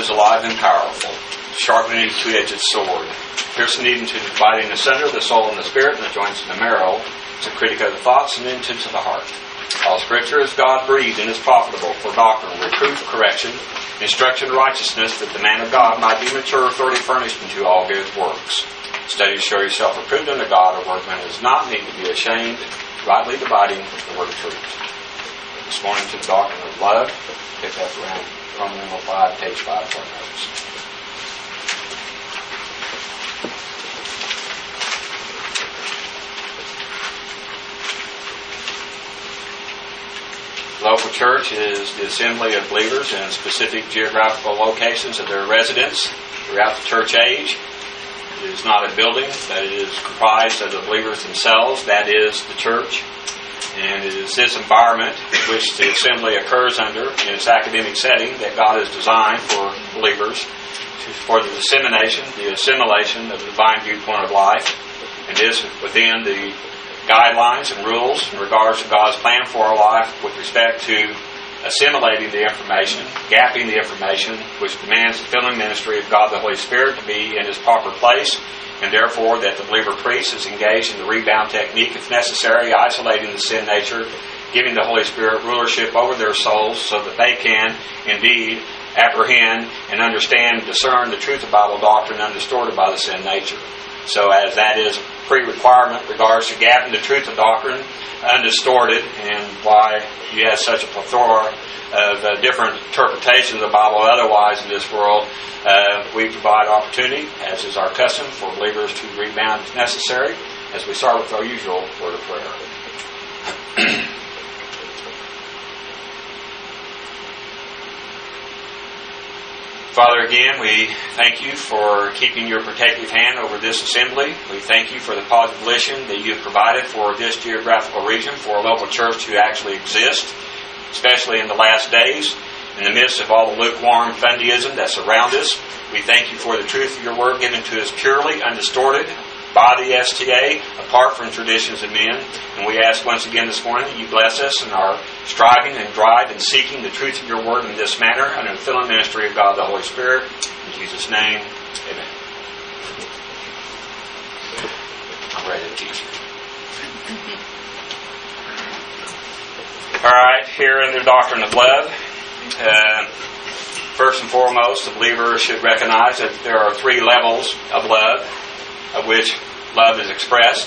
is alive and powerful, sharpening a two-edged sword, piercing even to dividing asunder the soul and the spirit, and the joints and the marrow, to critic of the thoughts and intents of the heart. All Scripture is God-breathed and is profitable for doctrine, reproof, correction, instruction in righteousness, that the man of God might be mature, thoroughly furnished unto all good works. Study to show yourself approved unto God, a workman who does not need to be ashamed, rightly dividing the word of truth. This morning to the doctrine of love, pick up around Roman 5, page 5 for our notes. Local church is the assembly of believers in specific geographical locations of their residence throughout the church age. It is not a building, but it is comprised of the believers themselves. That is the church. And it is this environment which the assembly occurs under in its academic setting that God has designed for believers for the dissemination, the assimilation of the divine viewpoint of life. And this within the guidelines and rules in regards to God's plan for our life with respect to assimilating the information, gapping the information, which demands the filling ministry of God the Holy Spirit to be in His proper place, and therefore that the believer priest is engaged in the rebound technique if necessary, isolating the sin nature, giving the Holy Spirit rulership over their souls so that they can indeed apprehend and understand and discern the truth of Bible doctrine undistorted by the sin nature. So as that is a pre-requirement in regards to gapping the truth of doctrine undistorted, and why you have such a plethora of different interpretations of the Bible otherwise in this world, we provide opportunity, as is our custom, for believers to rebound if necessary, as we start with our usual word of prayer. Father, again, we thank you for keeping your protective hand over this assembly. We thank you for the positive volition that you have provided for this geographical region, for a local church to actually exist, especially in the last days, in the midst of all the lukewarm fundyism that surrounds us. We thank you for the truth of your word given to us purely, undistorted, by the STA, apart from traditions of men. And we ask once again this morning that you bless us in our striving and drive and seeking the truth of your word in this manner under the filling ministry of God the Holy Spirit. In Jesus' name, amen. I'm ready to teach. All right, here in the doctrine of love, first and foremost, the believer should recognize that there are three levels of love, of which love is expressed.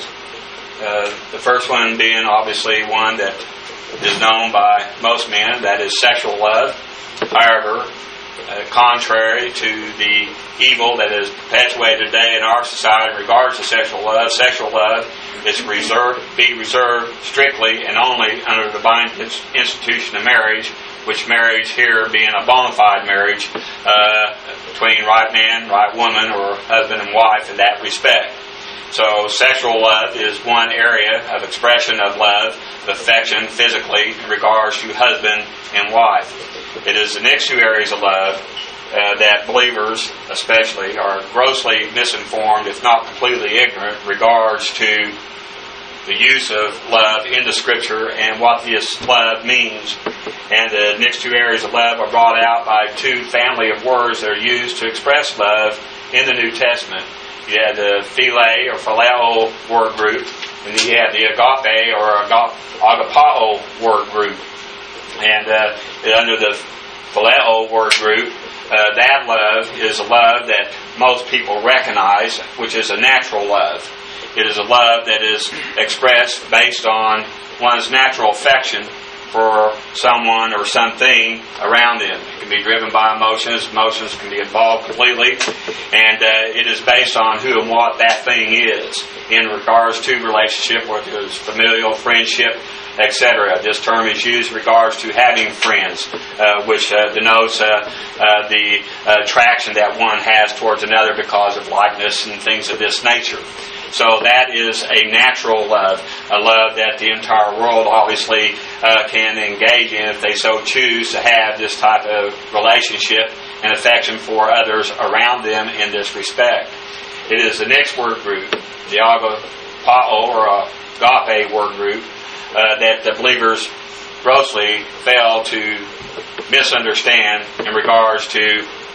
The first one being obviously one that is known by most men, that is sexual love. However, contrary to the evil that is perpetuated today in our society in regards to sexual love is reserved strictly and only under the divine institution of marriage, which marriage here being a bona fide marriage between right man, right woman, or husband and wife in that respect. So sexual love is one area of expression of love, of affection physically in regards to husband and wife. It is the next two areas of love that believers especially are grossly misinformed, if not completely ignorant, in regards to the use of love in the Scripture and what this love means. And the next two areas of love are brought out by two family of words that are used to express love in the New Testament. You have the philia or phileo word group, and then you have the agape or agapao word group. And under the phileo word group, that love is a love that most people recognize, which is a natural love. It is a love that is expressed based on one's natural affection for someone or something around them. It can be driven by emotions. Emotions can be involved completely. And it is based on who and what that thing is in regards to relationship, whether it's familial, friendship, etc. This term is used in regards to having friends, which denotes the attraction that one has towards another because of likeness and things of this nature. So that is a natural love, a love that the entire world obviously can engage in if they so choose to have this type of relationship and affection for others around them in this respect. It is the next word group, the agapao or agape word group, that the believers grossly fail to misunderstand in regards to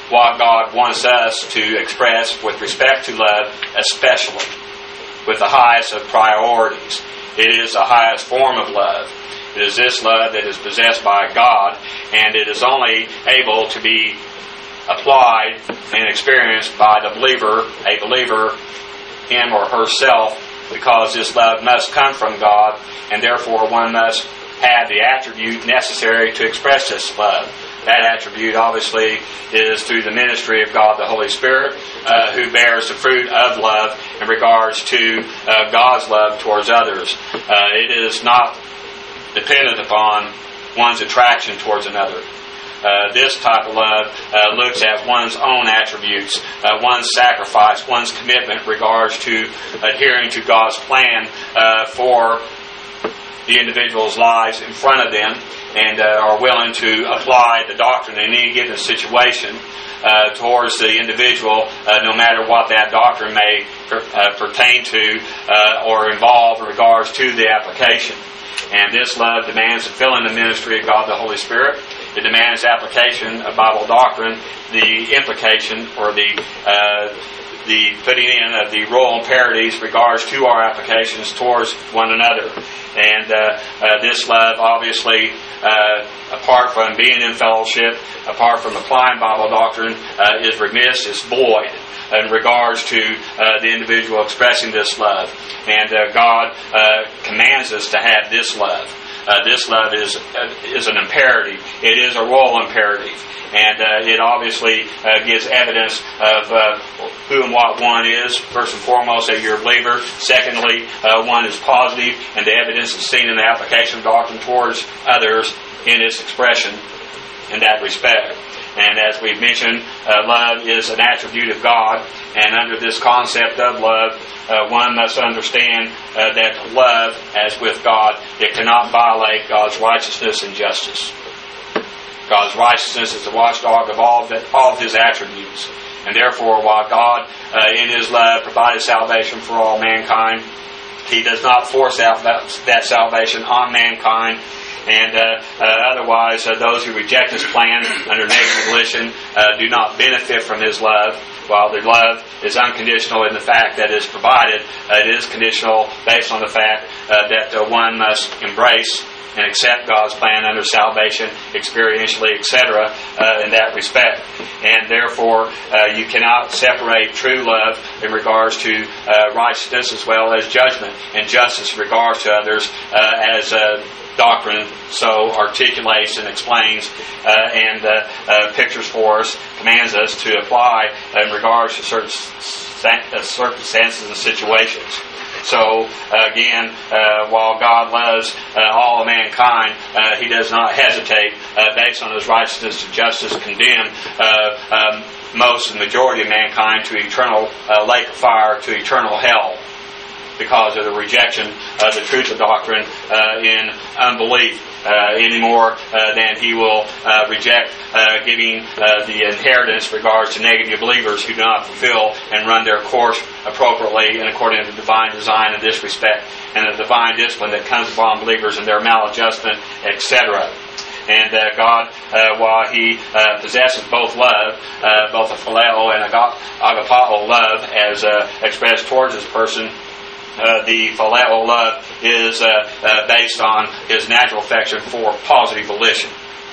what God wants us to express with respect to love, especially with the highest of priorities. It is the highest form of love. It is this love that is possessed by God, and it is only able to be applied and experienced by the believer, a believer, him or herself, because this love must come from God, and therefore one must have the attribute necessary to express this love. That attribute, obviously, is through the ministry of God the Holy Spirit, who bears the fruit of love in regards to God's love towards others. It is not dependent upon one's attraction towards another. This type of love looks at one's own attributes, one's sacrifice, one's commitment in regards to adhering to God's plan for the individual's lives in front of them, and are willing to apply the doctrine in any given situation towards the individual, no matter what that doctrine may pertain to or involve in regards to the application. And this love demands fulfilling the ministry of God the Holy Spirit. It demands application of Bible doctrine, the implication or the putting in of the royal imperatives regards to our applications towards one another. And this love, obviously, apart from being in fellowship, apart from applying Bible doctrine, is remiss, is void in regards to the individual expressing this love. And God commands us to have this love. This love is an imperative. It is a royal imperative. And it obviously gives evidence of who and what one is. First and foremost, that you're a believer. Secondly, one is positive, and the evidence is seen in the application of doctrine towards others in its expression in that respect. And as we've mentioned, love is an attribute of God, and under this concept of love, one must understand that love, as with God, it cannot violate God's righteousness and justice. God's righteousness is the watchdog of all of His attributes. And therefore, while God, in His love, provided salvation for all mankind, He does not force out that salvation on mankind. And otherwise, those who reject His plan under negative volition do not benefit from His love. While the love is unconditional in the fact that it is provided, it is conditional based on the fact that one must embrace and accept God's plan under salvation, experientially, etc., in that respect. And therefore, you cannot separate true love in regards to righteousness as well as judgment, and justice in regards to others, as doctrine so articulates and explains and pictures for us, commands us to apply in regards to certain circumstances and situations. So, again, while God loves all of mankind, He does not hesitate, based on His righteousness and justice, condemn most and majority of mankind to eternal lake of fire, to eternal hell, because of the rejection of the truth of doctrine in unbelief, any more than He will reject giving the inheritance in regards to negative believers who do not fulfill and run their course appropriately and according to divine design in this respect, and the divine discipline that comes upon believers in their maladjustment, etc. And God, while He possesses both love, both a phileo and agapao love, as expressed towards His person, the phileo love is based on His natural affection for positive volition.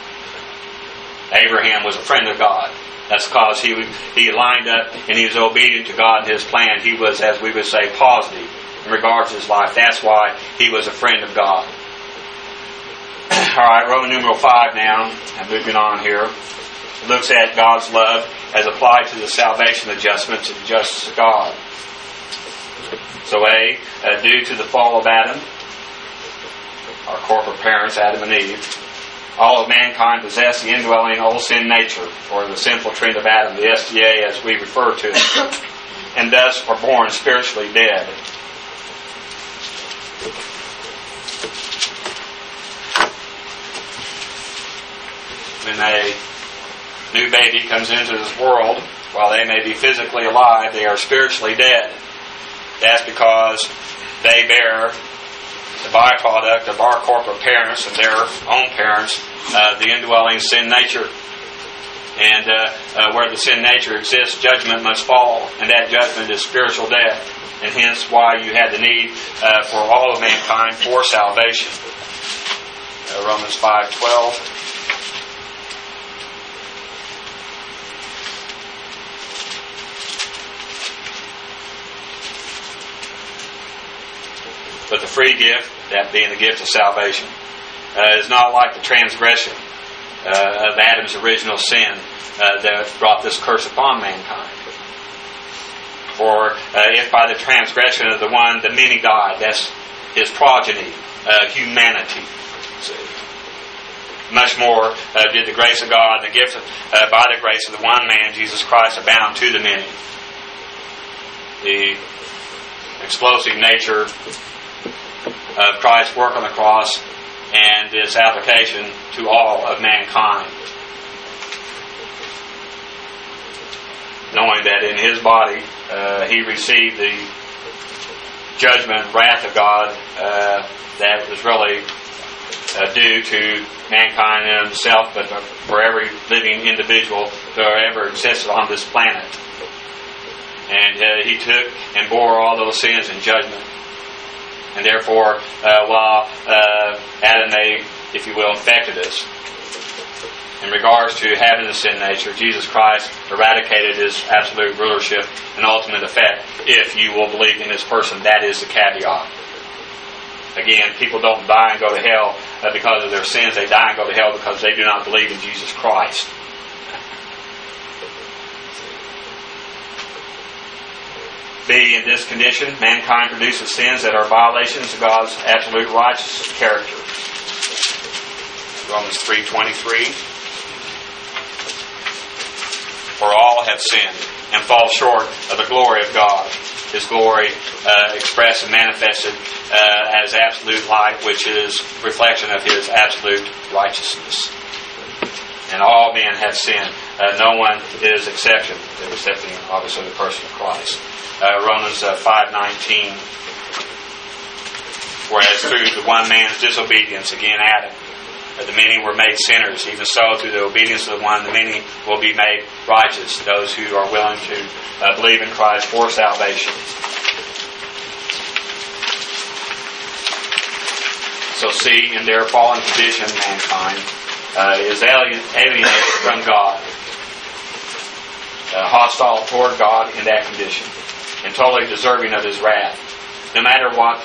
Abraham was a friend of God. That's because he lined up and he was obedient to God and His plan. He was, as we would say, positive in regards to his life. That's why he was a friend of God. Alright, Roman numeral 5 now, and moving on here. It looks at God's love as applied to the salvation adjustments and the justice of God. So A, due to the fall of Adam, our corporate parents, Adam and Eve, all of mankind possess the indwelling old sin nature, or the sinful trend of Adam, the SDA as we refer to it, and thus are born spiritually dead. When a new baby comes into this world, while they may be physically alive, they are spiritually dead. That's because they bear the byproduct of our corporate parents and their own parents, the indwelling sin nature. And where the sin nature exists, judgment must fall, and that judgment is spiritual death. And hence why you had the need for all of mankind for salvation. Romans 5:12. But the free gift, that being the gift of salvation, is not like the transgression of Adam's original sin that brought this curse upon mankind. For if by the transgression of the one the many died, that's his progeny, humanity. Much more did the grace of God, the gift by the grace of the one man, Jesus Christ, abound to the many. The explosive nature of Christ's work on the cross and its application to all of mankind. Knowing that in His body He received the judgment, wrath of God that was really due to mankind in himself, but for every living individual that ever existed on this planet. And He took and bore all those sins in judgment. And therefore, while Adam and Eve, if you will, infected us, in regards to having the sin nature, Jesus Christ eradicated His absolute rulership and ultimate effect. If you will believe in His person, that is the caveat. Again, people don't die and go to hell because of their sins. They die and go to hell because they do not believe in Jesus Christ. Being in this condition, mankind produces sins that are violations of God's absolute righteous character. Romans 3:23. For all have sinned and fall short of the glory of God. His glory expressed and manifested as absolute light, which is reflection of His absolute righteousness. And all men have sinned. No one is exception, excepting obviously the person of Christ. Romans 5:19. Whereas through the one man's disobedience, again Adam, the many were made sinners. Even so, through the obedience of the one, the many will be made righteous. Those who are willing to believe in Christ for salvation. So see, in their fallen condition, mankind is alienated from God, hostile toward God in that condition, and totally deserving of His wrath. No matter what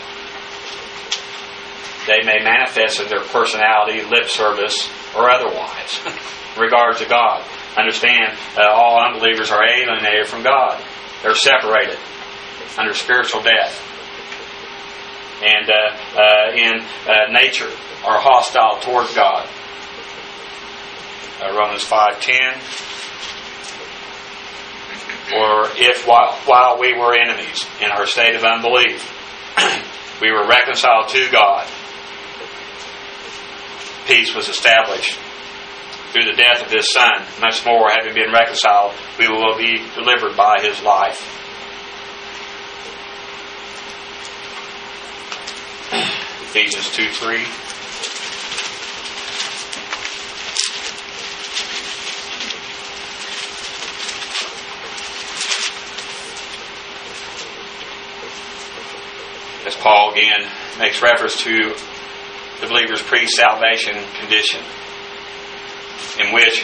they may manifest in their personality, lip service, or otherwise, in regards to God. Understand, all unbelievers are alienated from God. They're separated under spiritual death. And in nature are hostile towards God. Romans 5:10. Or if while we were enemies in our state of unbelief, we were reconciled to God, peace was established through the death of His Son. Much more, having been reconciled, we will be delivered by His life. Ephesians 2:3. As Paul again makes reference to the believer's pre-salvation condition, in which,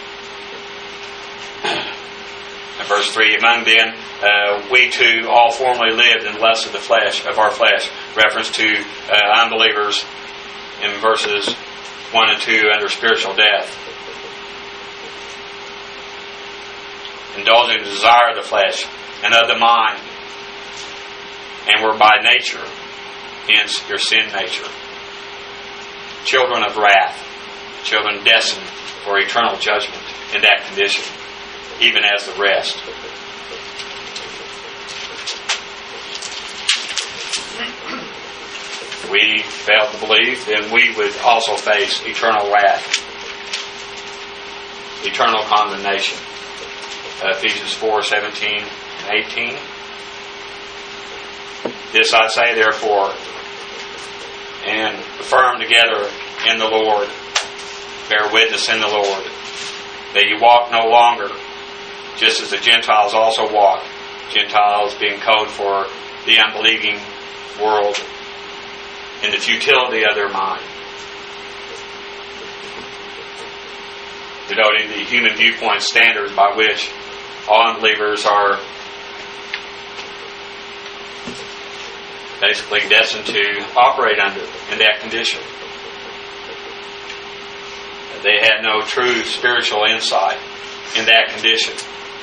in verse 3, among them we too all formerly lived in the lust of the flesh, of our flesh, reference to unbelievers in verses 1 and 2 under spiritual death, indulging the desire of the flesh and of the mind, and were by nature, hence your sin nature, children of wrath, children destined for eternal judgment in that condition, even as the rest. If we fail to believe, then we would also face eternal wrath, eternal condemnation. Ephesians 4:17 and 18. This I say, therefore, and affirm together in the Lord, bear witness in the Lord, that you walk no longer just as the Gentiles also walk. Gentiles being code for the unbelieving world in the futility of their mind, denoting the human viewpoint standards by which all unbelievers are basically destined to operate under in that condition. They had no true spiritual insight in that condition.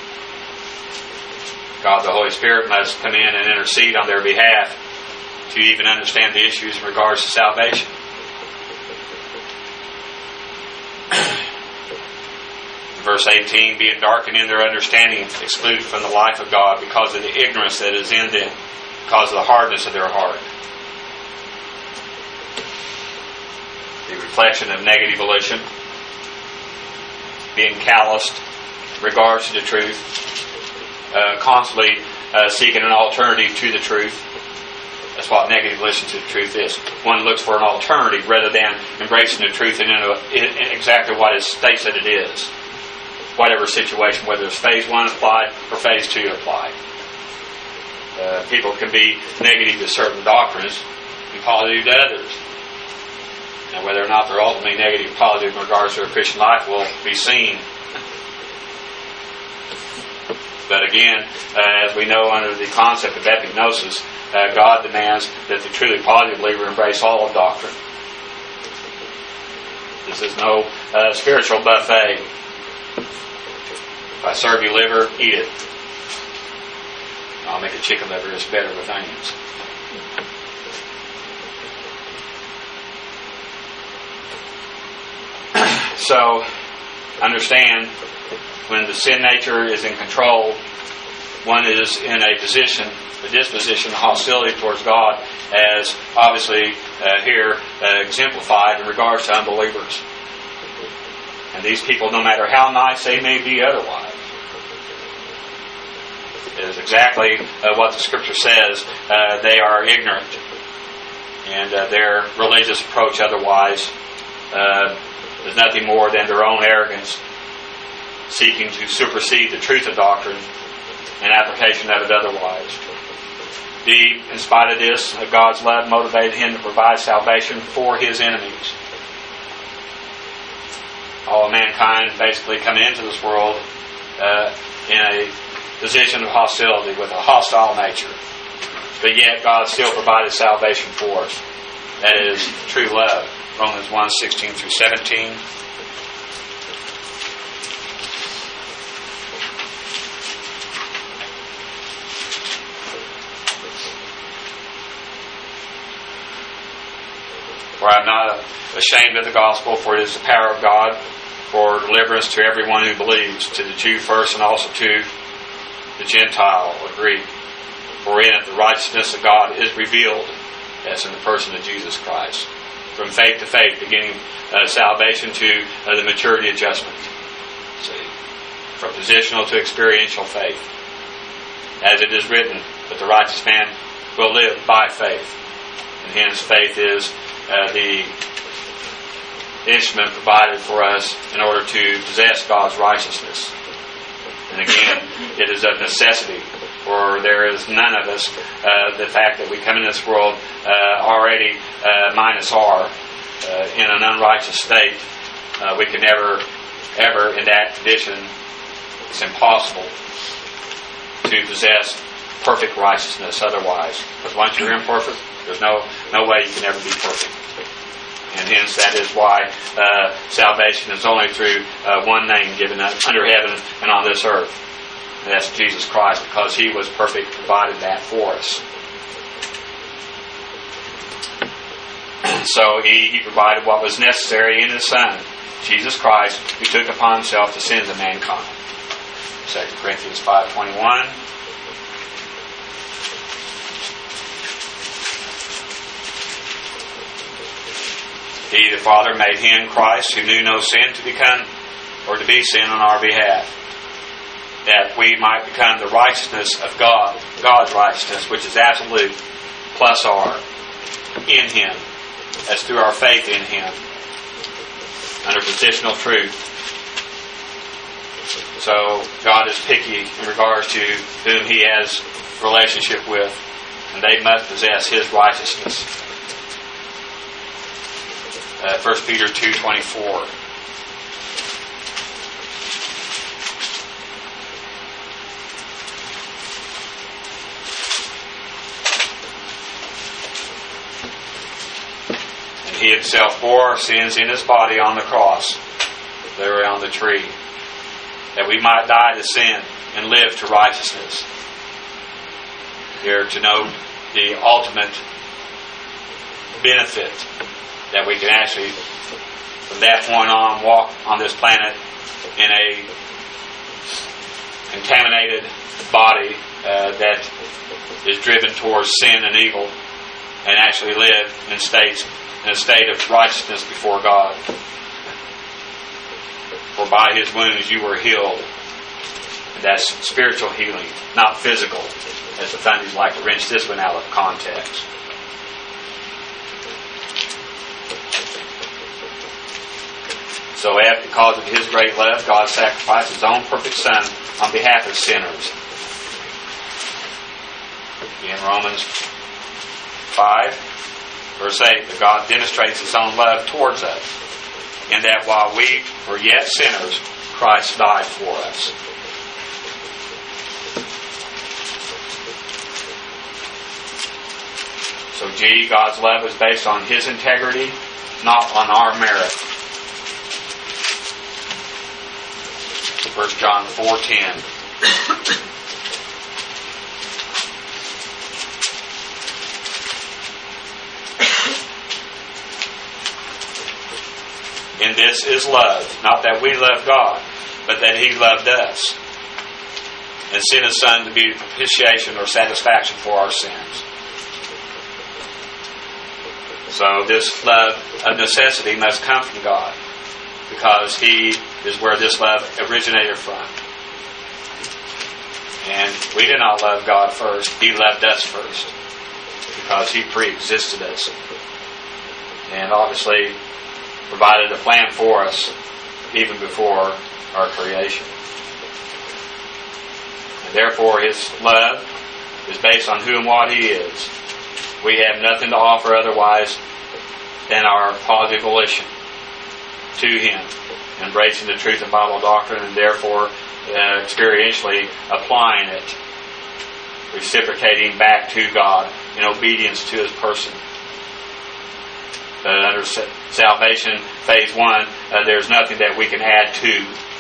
God the Holy Spirit must come in and intercede on their behalf to even understand the issues in regards to salvation. Verse 18, being darkened in their understanding, excluded from the life of God because of the ignorance that is in them, because of the hardness of their heart. The reflection of negative volition, being calloused in regards to the truth, constantly seeking an alternative to the truth. That's what negative volition to the truth is. One looks for an alternative rather than embracing the truth in exactly what it states that it is. Whatever situation, whether it's phase 1 applied or phase 2 applied. People can be negative to certain doctrines and positive to others. Now, whether or not they're ultimately negative or positive in regards to their Christian life will be seen. But again, as we know under the concept of epignosis, God demands that the truly positive believer embrace all of doctrine. This is no spiritual buffet. If I serve you liver, eat it. I'll make a chicken liver. It's better with onions. So, understand, when the sin nature is in control, one is in a disposition of hostility towards God, as obviously here exemplified in regards to unbelievers. And these people, no matter how nice they may be otherwise, is exactly what the Scripture says. They are ignorant, and their religious approach otherwise is nothing more than their own arrogance, seeking to supersede the truth of doctrine and application of it otherwise. In spite of this, God's love motivated him to provide salvation for his enemies. All of mankind basically come into this world in a position of hostility, with a hostile nature. But yet God still provided salvation for us. That is true love. Romans 1:16 through 17. For I am not ashamed of the gospel, for it is the power of God for deliverance to everyone who believes, to the Jew first and also to the Gentile or Greek. For in it the righteousness of God is revealed, as in the person of Jesus Christ. From faith to faith, beginning salvation to the maturity adjustment. See, from positional to experiential faith. As it is written, that the righteous man will live by faith. And hence faith is the instrument provided for us in order to possess God's righteousness. And again, it is of necessity, for there is none of us, the fact that we come in this world already minus R, in an unrighteous state, we can never, ever in that condition, it's impossible to possess perfect righteousness otherwise. Because once you're imperfect, there's no way you can ever be perfect. And hence that is why salvation is only through one name given under heaven and on this earth. And that's Jesus Christ, because He was perfect, provided that for us. So He provided what was necessary in His Son, Jesus Christ, who took upon Himself the sins of mankind. 2 Corinthians 5:21. He, the Father, made Him, Christ, who knew no sin, to become, or to be sin on our behalf, that we might become the righteousness of God, God's righteousness, which is absolute, plus R, in Him, as through our faith in Him, under positional truth. So God is picky in regards to whom He has relationship with, and they must possess His righteousness. 1 Peter 2:24. And He Himself bore our sins in His body on the cross, there on the tree, that we might die to sin and live to righteousness. Here to know the ultimate benefit that we can actually, from that point on, walk on this planet in a contaminated body that is driven towards sin and evil, and actually live in a state of righteousness before God. For by His wounds you were healed. And that's spiritual healing, not physical, as the Fundies like to wrench this one out of context. So because of His great love, God sacrificed His own perfect Son on behalf of sinners. In Romans 5, verse 8, that God demonstrates His own love towards us, in that while we were yet sinners, Christ died for us. So God's love is based on His integrity, not on our merit. 1 John 4:10. And this is love, not that we love God, but that He loved us and sent His Son to be propitiation or satisfaction for our sins. So this love of necessity must come from God, because He is where this love originated from. And we did not love God first. He loved us first, because He pre-existed us. And obviously provided a plan for us even before our creation. And therefore His love is based on who and what He is. We have nothing to offer otherwise than our positive volition to Him, embracing the truth of Bible doctrine, and therefore experientially applying it, reciprocating back to God in obedience to His person. Under salvation, phase 1, there's nothing that we can add to.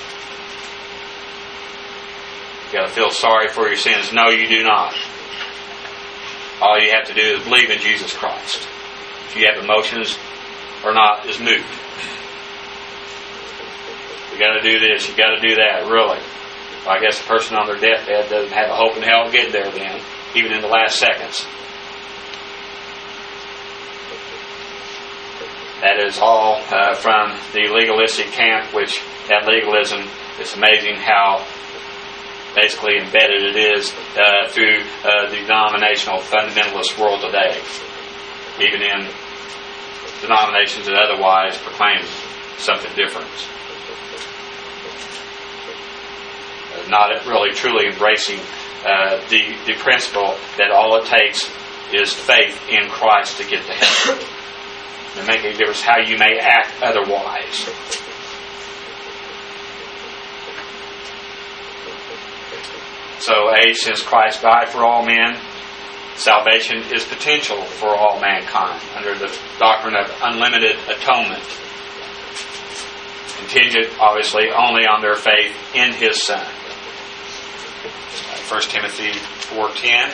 You've got to feel sorry for your sins. No, you do not. All you have to do is believe in Jesus Christ. If you have emotions or not is moot. You got to do this, you got to do that, really. Well, I guess the person on their deathbed doesn't have a hope in hell to get there then, even in the last seconds. That is all from the legalistic camp, which that legalism, it's amazing how basically embedded it is through the denominational fundamentalist world today. Even in denominations that otherwise proclaim something different. Not really truly embracing the principle that all it takes is faith in Christ to get to heaven. It makes a difference how you may act otherwise. So, since Christ died for all men, salvation is potential for all mankind under the doctrine of unlimited atonement, contingent, obviously, only on their faith in His Son. 1 Timothy 4:10.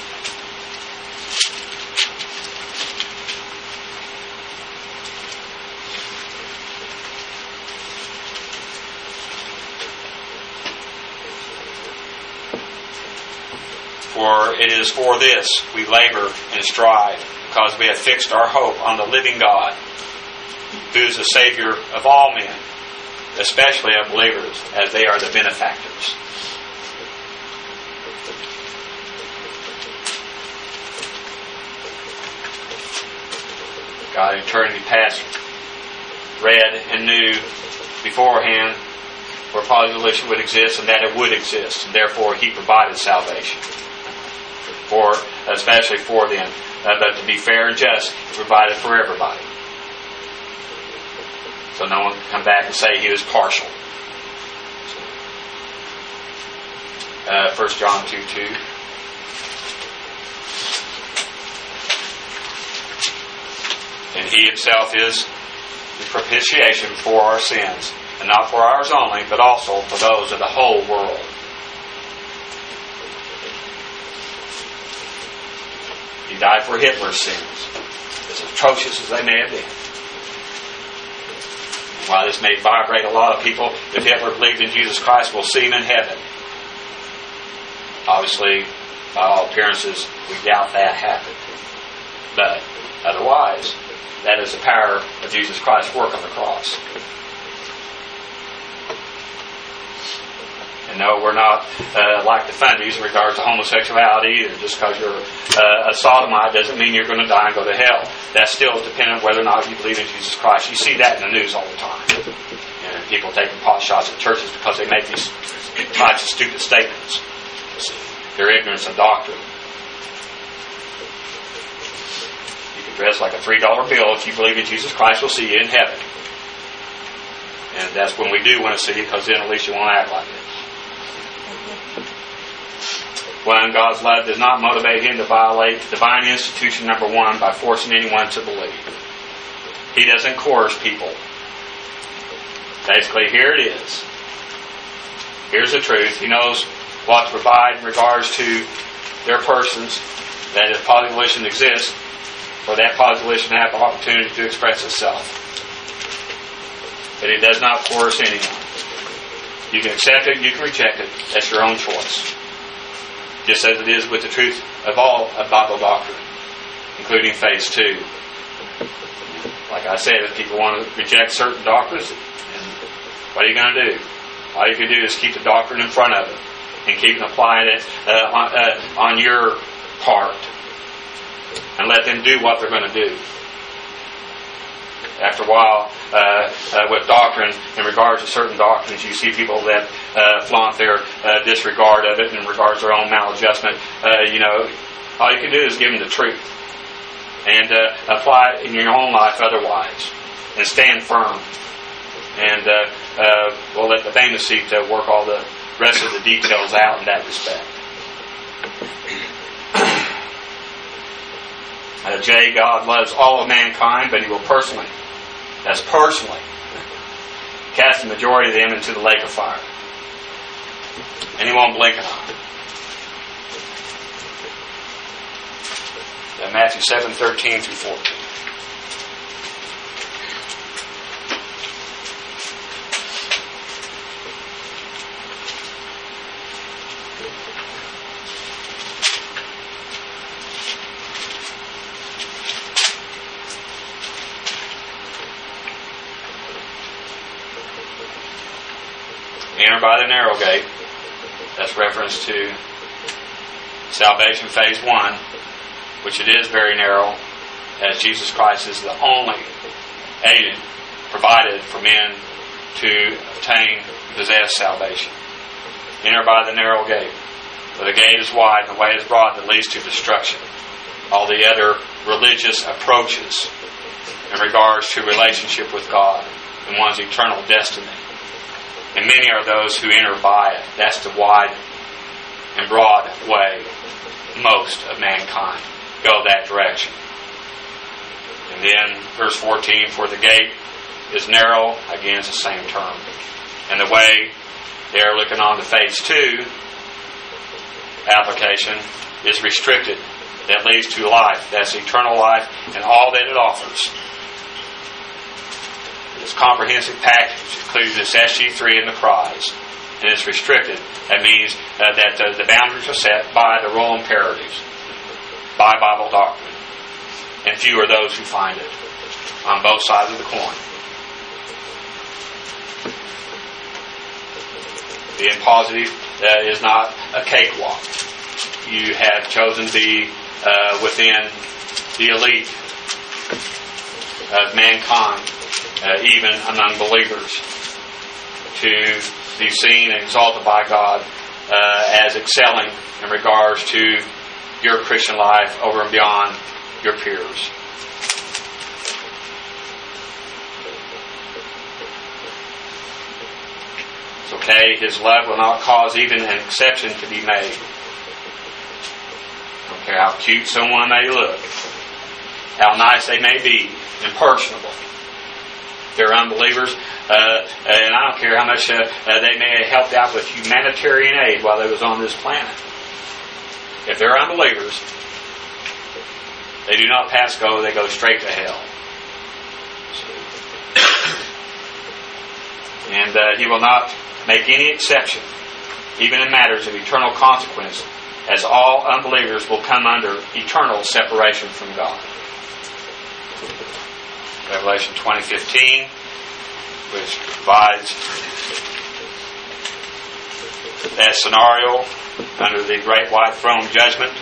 For it is for this we labor and strive, because we have fixed our hope on the living God, who is the Savior of all men, especially of believers, as they are the benefactors. God in eternity past read and knew beforehand where positive would exist and that it would exist, and therefore He provided salvation, especially for them. But to be fair and just, He provided for everybody. So no one can come back and say He was partial. 1 John 2:2. And He Himself is the propitiation for our sins, and not for ours only, but also for those of the whole world. He died for Hitler's sins, as atrocious as they may have been. While this may vibrate a lot of people, if Hitler believed in Jesus Christ, we'll see Him in heaven. Obviously, by all appearances, we doubt that happened. But otherwise, that is the power of Jesus Christ's work on the cross. And no, we're not like the fundies in regards to homosexuality. Or just because you're a sodomite doesn't mean you're going to die and go to hell. That still is dependent on whether or not you believe in Jesus Christ. You see that in the news all the time. And people taking pot shots at churches because they make these types of stupid statements. Their ignorance of doctrine. You can dress like a $3 bill. If you believe in Jesus Christ, we'll see you in heaven. And that's when we do want to see you, because then at least you won't act like it. One, God's love does not motivate Him to violate divine institution number one by forcing anyone to believe. He doesn't coerce people. Basically, here it is. Here's the truth. He knows what to provide in regards to their persons, that if positive volition exists, for that positive volition to have the opportunity to express itself. But He does not coerce anyone. You can accept it, you can reject it. That's your own choice. Just as it is with the truth of all of Bible doctrine, including phase 2. Like I said, if people want to reject certain doctrines, what are you going to do? All you can do is keep the doctrine in front of it and keep applying it on your part, and let them do what they're going to do. After a while, with doctrine, in regards to certain doctrines, you see people that flaunt their disregard of it in regards to their own maladjustment. All you can do is give them the truth and apply it in your own life otherwise, and stand firm. And we'll let the Bema seat work all the rest of the details out in that respect. J, God loves all of mankind, but He will personally cast the majority of them into the lake of fire. And He won't blink an eye. Matthew 7:13 through 14. Enter by the narrow gate. That's reference to salvation phase 1, which it is very narrow, as Jesus Christ is the only agent provided for men to obtain and possess salvation. Enter by the narrow gate. For the gate is wide and the way is broad that leads to destruction. All the other religious approaches in regards to relationship with God and one's eternal destiny. And many are those who enter by it. That's the wide and broad way. Most of mankind go that direction. And then verse 14, for the gate is narrow, again it's the same term. And the way they're looking on to phase 2 application is restricted. That leads to life. That's eternal life and all that it offers. This comprehensive package includes this SG3 and the prize. And it's restricted. That means that the boundaries are set by the rule imperatives, by Bible doctrine. And few are those who find it on both sides of the coin. Being positive is not a cakewalk. You have chosen to be within the elite of mankind, even among believers, to be seen and exalted by God as excelling in regards to your Christian life over and beyond your peers. It's okay. His love will not cause even an exception to be made. I don't care how cute someone may look, how nice they may be, impersonable. They're unbelievers, and I don't care how much they may have helped out with humanitarian aid while they was on this planet. If they're unbelievers, they do not pass go, they go straight to hell. And He will not make any exception, even in matters of eternal consequence, as all unbelievers will come under eternal separation from God. Revelation 20:15, which provides that scenario under the great white throne judgment.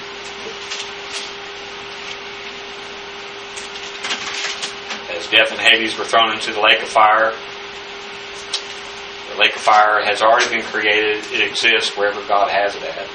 As death and Hades were thrown into the lake of fire. The lake of fire has already been created. It exists wherever God has it at.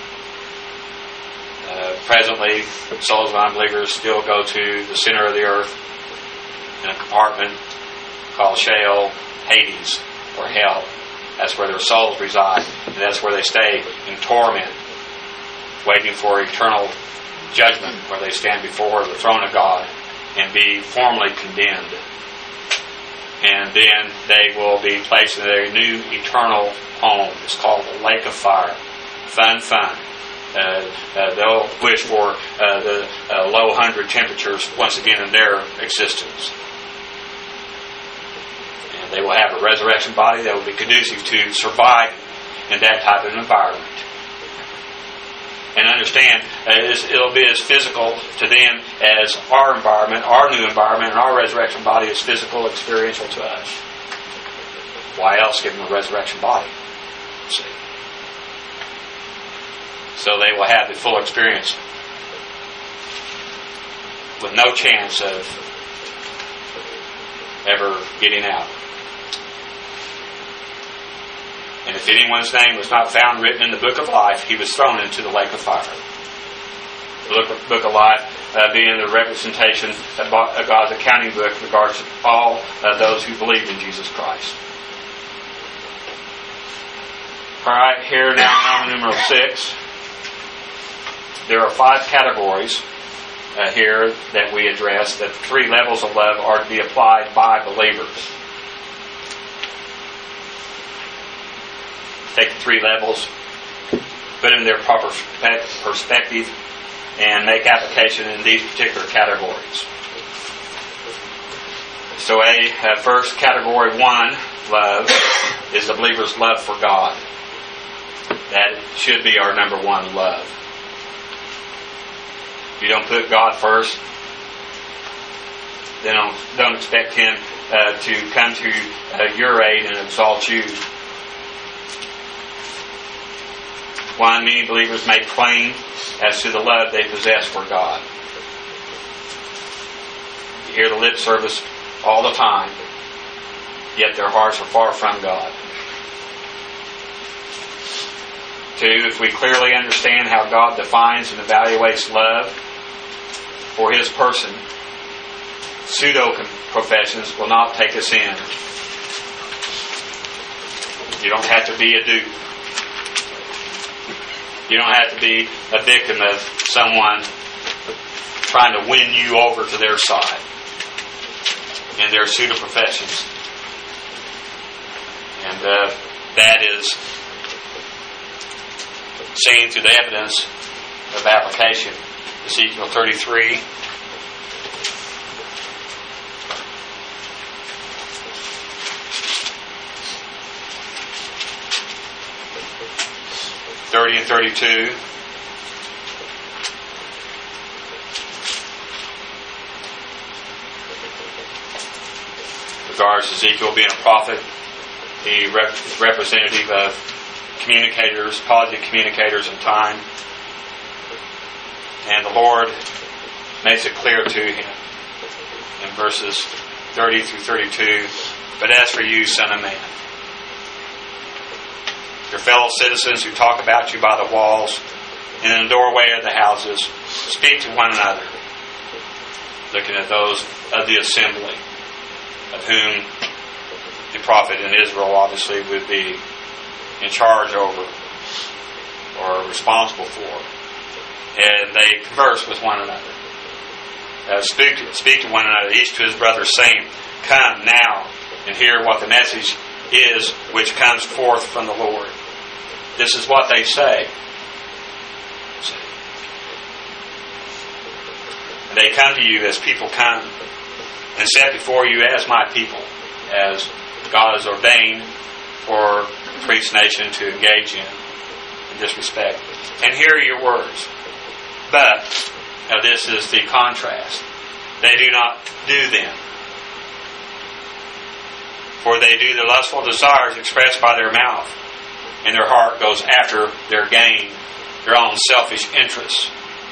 Presently, souls of unbelievers still go to the center of the earth in a compartment called Sheol, Hades, or hell. That's where their souls reside, and that's where they stay in torment, waiting for eternal judgment, where they stand before the throne of God and be formally condemned. And then they will be placed in their new eternal home. It's called the lake of fire. Fun. They'll wish for the low 100 temperatures once again in their existence. And they will have a resurrection body that will be conducive to survive in that type of environment. And understand, it'll be as physical to them as our environment, our new environment, and our resurrection body is physical, experiential to us. Why else give them a resurrection body? See? So they will have the full experience with no chance of ever getting out. And if anyone's name was not found written in the book of life, he was thrown into the lake of fire. The book of life being the representation of God's accounting book in regards to all those who believe in Jesus Christ. Alright, here now, number 6. There are 5 categories here that we address, that 3 levels of love are to be applied by believers. Take the 3 levels, put them in their proper perspective, and make application in these particular categories. So first category 1, love, is the believer's love for God. That should be our number 1 love. If you don't put God first, then don't expect Him to come to your aid and exalt you. Many believers make claim as to the love they possess for God. You hear the lip service all the time, yet their hearts are far from God. 2, if we clearly understand how God defines and evaluates love for His person, pseudo-professions will not take us in. You don't have to be a dupe. You don't have to be a victim of someone trying to win you over to their side in their pseudo-professions. And that is seen through the evidence of application. Ezekiel 33. And 32. Regards to Ezekiel being a prophet, the representative of communicators, positive communicators in time. And the Lord makes it clear to him in verses 30 through 32, but as for you, son of man, Your fellow citizens who talk about you by the walls and in the doorway of the houses, speak to one another. Looking at those of the assembly, of whom the prophet in Israel obviously would be in charge over or responsible for. And they converse with one another. Speak to one another, each to his brother, saying, Come now and hear what the message is which comes forth from the Lord. This is what they say. And they come to you as people come, and set before you as my people, as God has ordained for the priest nation to engage in this respect. And hear your words. But, now this is the contrast, they do not do them. For they do the lustful desires expressed by their mouth, and their heart goes after their gain, their own selfish interests.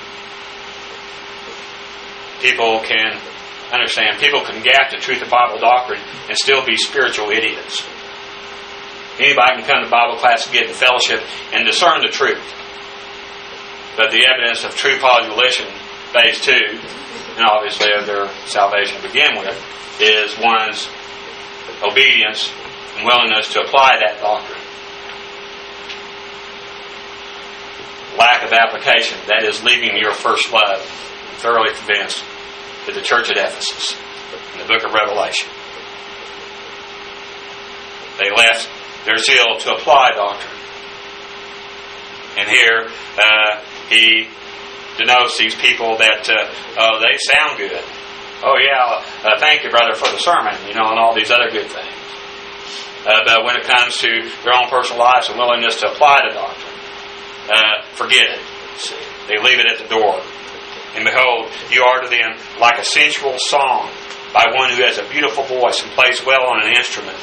People can understand, people can gap the truth of Bible doctrine and still be spiritual idiots. Anybody can come to Bible class and get in fellowship and discern the truth. But the evidence of true volition, phase 2, and obviously of their salvation to begin with, is one's obedience and willingness to apply that doctrine. Lack of application, that is leaving your first love. I'm thoroughly convinced to the church at Ephesus in the book of Revelation. They left their zeal to apply doctrine. And here he denotes these people that they sound good. Oh yeah, thank you, brother, for the sermon, and all these other good things. But when it comes to their own personal lives and willingness to apply the doctrine, forget it. See, they leave it at the door. And behold, you are to them like a sensual song by one who has a beautiful voice and plays well on an instrument.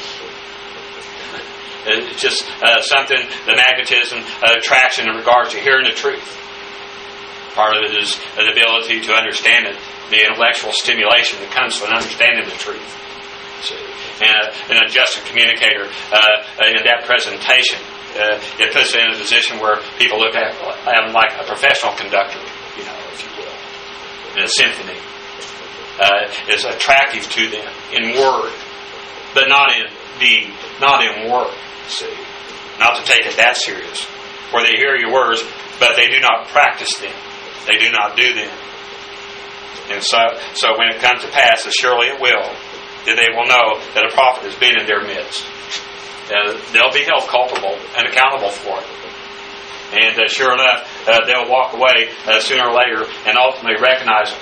It's just something, the magnetism, attraction in regards to hearing the truth. Part of it is the ability to understand it, the intellectual stimulation that comes from understanding the truth. And a just communicator in that presentation, it puts it in a position where people look at him like a professional conductor, if you will, in a symphony. It's attractive to them in word, but not in deed, not in work. See, not to take it that serious. For they hear your words, but they do not practice them. They do not do them. And so when it comes to pass, as surely it will, that they will know that a prophet has been in their midst. They'll be held culpable and accountable for it. And sure enough, they'll walk away sooner or later and ultimately recognize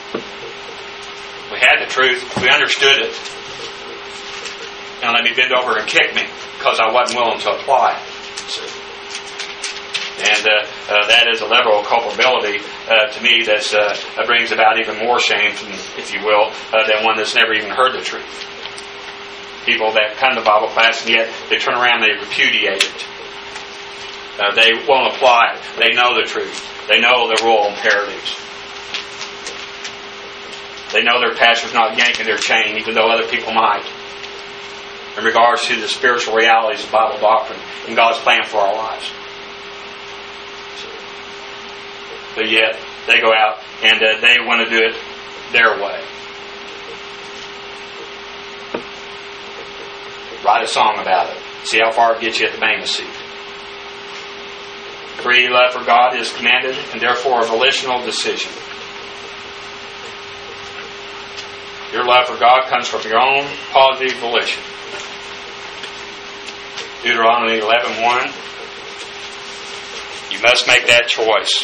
we had the truth, we understood it, and let me bend over and kick me because I wasn't willing to apply it. And that is a level of culpability to me that brings about even more shame, if you will, than one that's never even heard the truth. People that come to Bible class and yet they turn around and they repudiate it. They won't apply it. They know the truth. They know the rule imperatives. They know their pastor's not yanking their chain, even though other people might, in regards to the spiritual realities of Bible doctrine and God's plan for our lives. But yet, they go out and they want to do it their way. Write a song about it. See how far it gets you at the Bema seat. 3, love for God is commanded and therefore a volitional decision. Your love for God comes from your own positive volition. Deuteronomy 11:1. You must make that choice.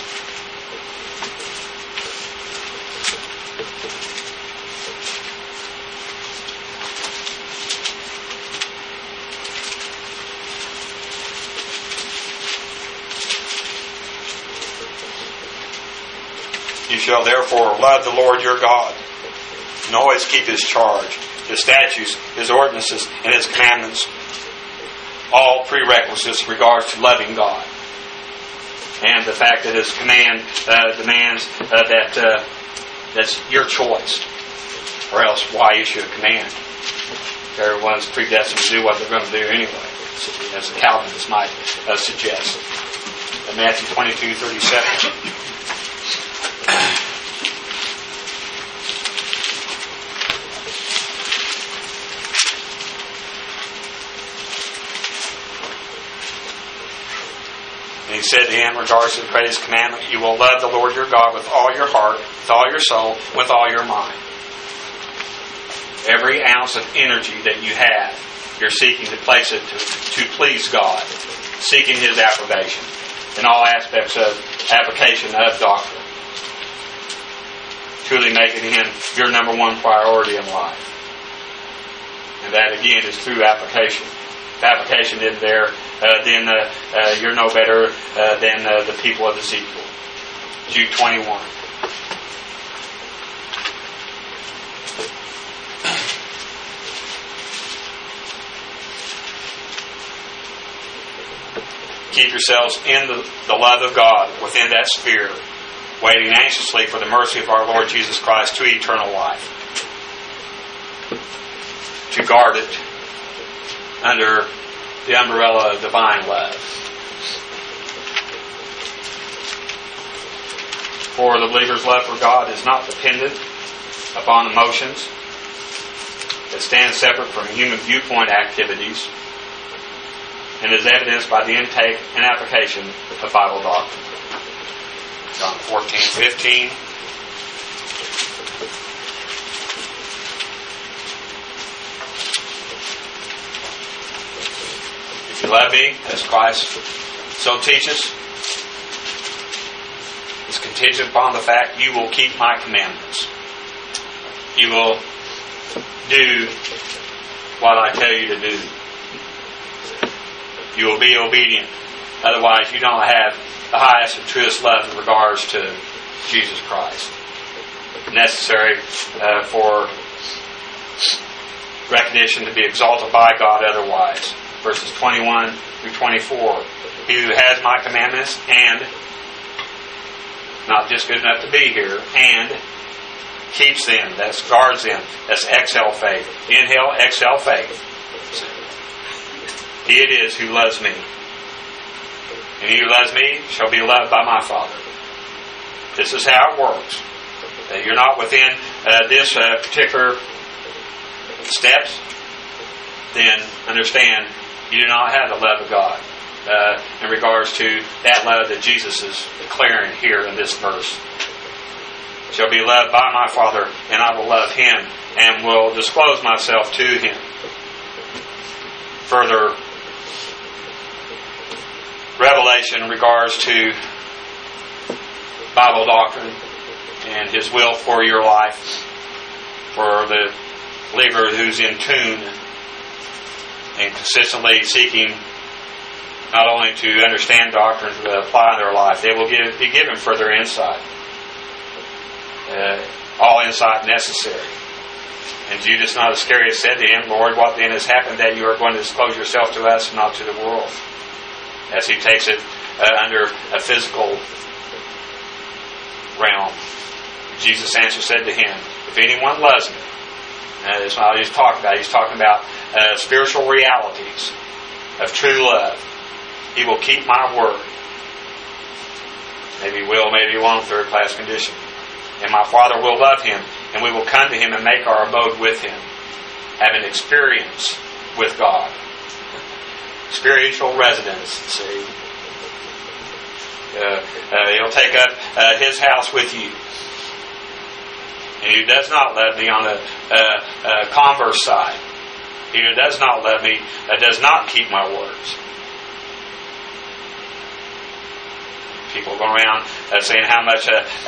You shall therefore love the Lord your God and always keep His charge, His statutes, His ordinances, and His commandments. All prerequisites in regards to loving God. And the fact that His command demands that's your choice. Or else why issue a command? Everyone's predestined to do what they're going to do anyway. as the Calvinists might suggest. In Matthew 22:37. And he said to him, regardless of the greatest commandment, you will love the Lord your God with all your heart, with all your soul, with all your mind. Every ounce of energy that you have, you're seeking to place it to please God, seeking His approbation in all aspects of application of doctrine. Truly making Him your number one priority in life. And that again is through application. If application isn't there, then you're no better than the people of Ezekiel. Jude 21. Keep yourselves in the love of God within that sphere, waiting anxiously for the mercy of our Lord Jesus Christ to eternal life. To guard it under the umbrella of divine love. For the believer's love for God is not dependent upon emotions that stand separate from human viewpoint activities, and is evidenced by the intake and application of Bible doctrine. John 14:15. If you love me, as Christ so teaches, it's contingent upon the fact you will keep my commandments. You will do what I tell you to do. You will be obedient. Otherwise, you don't have the highest and truest love in regards to Jesus Christ. Necessary for recognition to be exalted by God otherwise. Verses 21 through 24. He who has my commandments and, not just good enough to be here, and keeps them, that's guards them, that's exhale faith. Inhale, exhale faith. He it is who loves me. And he who loves me shall be loved by my Father. This is how it works. You're not within this particular steps, then understand you do not have the love of God in regards to that love that Jesus is declaring here in this verse. Shall be loved by my Father, and I will love him and will disclose myself to him. Further revelation in regards to Bible doctrine and His will for your life, for the believer who's in tune and consistently seeking not only to understand doctrines but apply in their life. They will be given further insight. All insight necessary. And Judas not Iscariot said to him, Lord, what then has happened that you are going to disclose yourself to us and not to the world? As he takes it under a physical realm. Jesus' answer said to him, if anyone loves me, that's not what he's talking about. He's talking about spiritual realities of true love. He will keep my word. Maybe he will, maybe he won't, third class condition. And my Father will love him, and we will come to him and make our abode with him. Have an experience with God. Spiritual residence, see. He'll take up his house with you. And he does not love me on the converse side. He who does not love me does not keep my words. People go around saying how much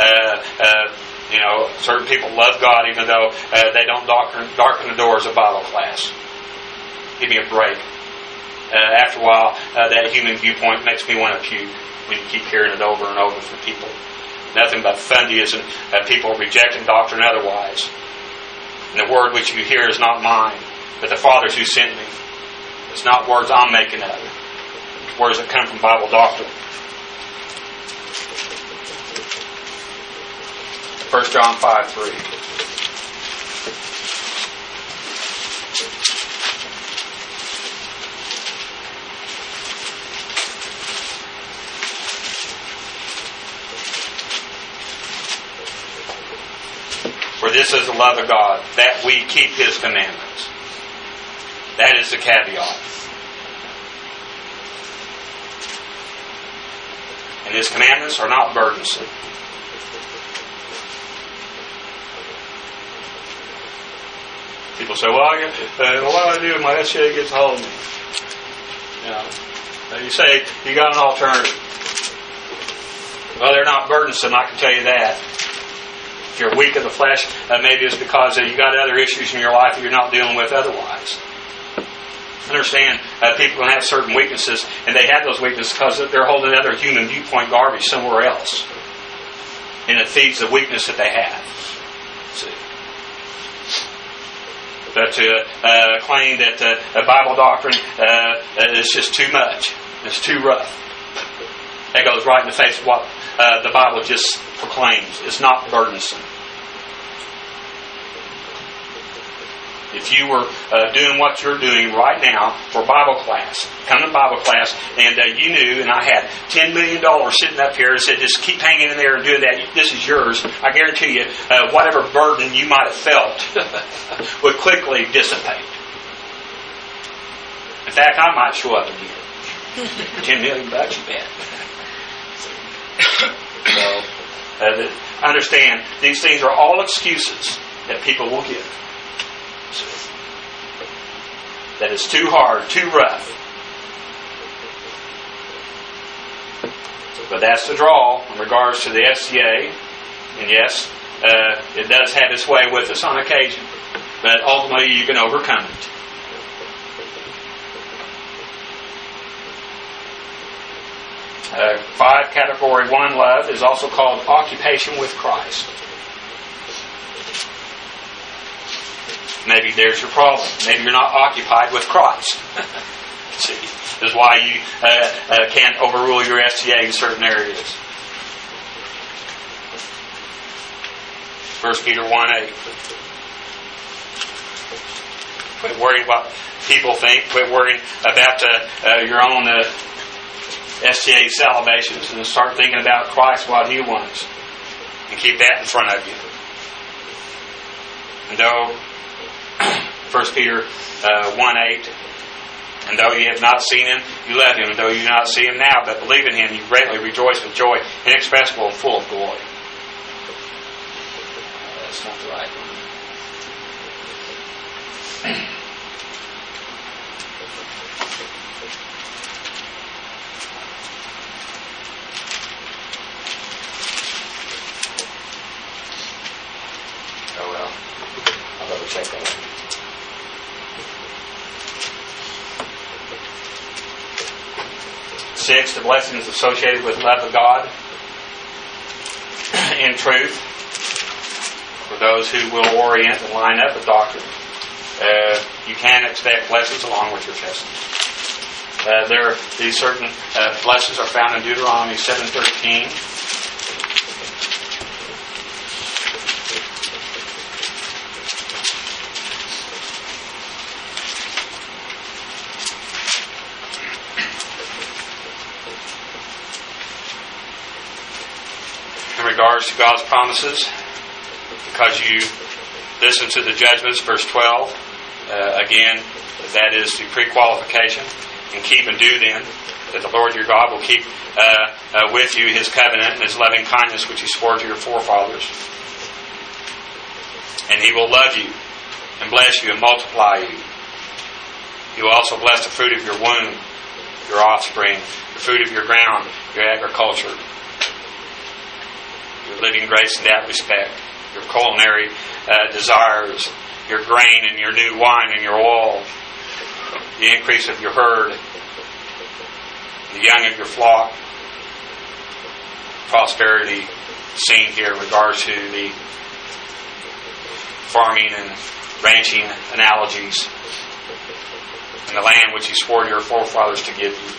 certain people love God even though they don't darken the doors of Bible class. Give me a break. After a while, that human viewpoint makes me want to puke when you keep hearing it over and over from people. Nothing but fundyism, people rejecting doctrine otherwise. And the word which you hear is not mine, but the Father's who sent me. It's not words I'm making up. It's words that come from Bible doctrine. 1 John 5:3. This is the love of God, that we keep His commandments. That is the caveat. And His commandments are not burdensome. People say, well, what do I do if my SCA gets a hold of me? You say, you got an alternative. Well, they're not burdensome, I can tell you that. If you're weak of the flesh, maybe it's because you got other issues in your life that you're not dealing with otherwise. Understand, people can have certain weaknesses, and they have those weaknesses because they're holding other human viewpoint garbage somewhere else. And it feeds the weakness that they have. See? But to claim that Bible doctrine is just too much, it's too rough, that goes right in the face of what the Bible just proclaims. It's not burdensome. If you were doing what you're doing right now for Bible class, come to Bible class, and you knew, and I had $10 million sitting up here and said, just keep hanging in there and doing that. This is yours. I guarantee you, whatever burden you might have felt would quickly dissipate. In fact, I might show up again. $10 million, you bet. So, understand, these things are all excuses that people will give. That is too hard, too rough. But that's the draw in regards to the SCA. And yes, it does have its way with us on occasion. But ultimately you can overcome it. Category 1 love is also called occupation with Christ. Maybe there's your problem. Maybe you're not occupied with Christ. See, this is why you can't overrule your SCA in certain areas. 1 Peter 1:8. Quit worrying what people think. Quit worrying about your own SCA salivations, and start thinking about Christ, what He wants, and keep that in front of you. And though 1 Peter 1:8, and though you have not seen Him, you love Him. And though you do not see Him now, but believe in Him, you greatly rejoice with joy inexpressible and full of glory. That's not the right one. Oh well, I'll double check that one. Six, the blessings associated with love of God in truth, for those who will orient and line up with doctrine. You can expect blessings along with your testimony. These certain blessings are found in Deuteronomy 7:13. In regards to God's promises, because you listen to the judgments, verse 12, again, that is the pre-qualification, and keep and do them, that the Lord your God will keep with you His covenant and His loving kindness which He swore to your forefathers. And He will love you and bless you and multiply you. He will also bless the fruit of your womb, your offspring, the fruit of your ground, your agriculture, your living grace in that respect, your culinary desires, your grain and your new wine and your oil, the increase of your herd, the young of your flock, prosperity seen here in regards to the farming and ranching analogies, and the land which He swore to your forefathers to give you.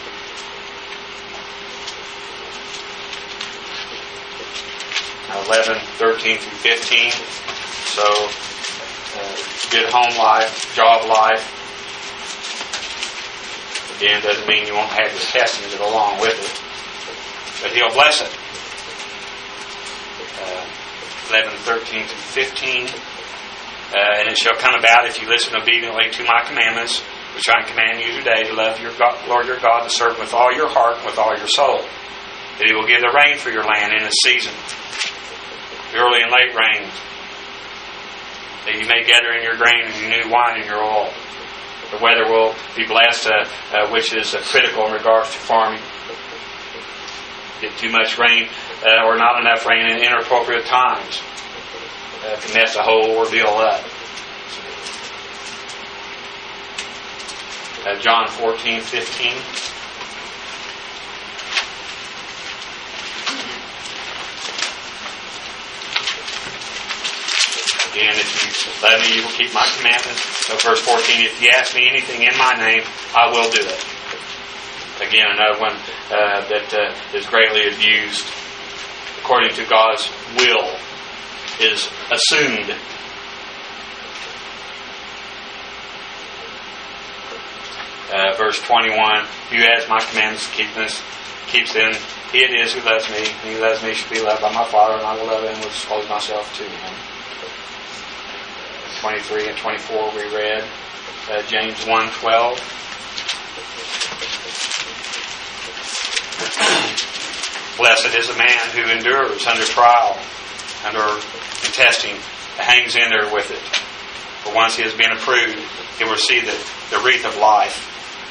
Now 11, 13 through 15. So, good home life, job life. Again, doesn't mean you won't have the testing to go along with it, but He'll bless it. 11, 13 through 15. And it shall come about, if you listen obediently to my commandments, which I command you today, to love your God, Lord your God, to serve him with all your heart and with all your soul, that he will give the rain for your land in its season, the early and late rains, that you may gather in your grain and your new wine and your oil. The weather will be blessed, which is critical in regards to farming. Get too much rain or not enough rain in inappropriate times can mess the whole ordeal up. John 14:15. Again, if you love me, you will keep my commandments. So verse 14, if you ask me anything in my name, I will do it. Again, another one that is greatly abused. According to God's will is assumed. Verse 21, if you ask my commandments, keeps them, he it is who loves me, and he loves me should be loved by my Father, and I will love him and will disclose myself to him. 23 and 24 we read. James 1:12. Blessed is the man who endures under trial, under testing, hangs in there with it. For once he has been approved, he will receive the wreath of life.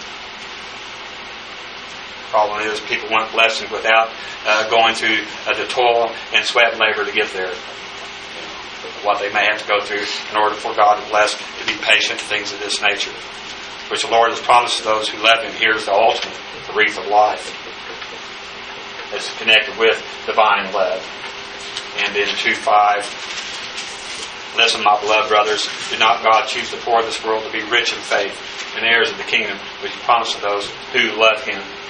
The problem is people want blessings without going through the toil and sweat and labor to get there. What they may have to go through in order for God to bless, to be patient, things of this nature, which the Lord has promised to those who love him. Here's the ultimate, the wreath of life. It's connected with divine love. And in 2:5, listen, my beloved brothers, did not God choose the poor of this world to be rich in faith and heirs of the kingdom, which he promised to those who love him?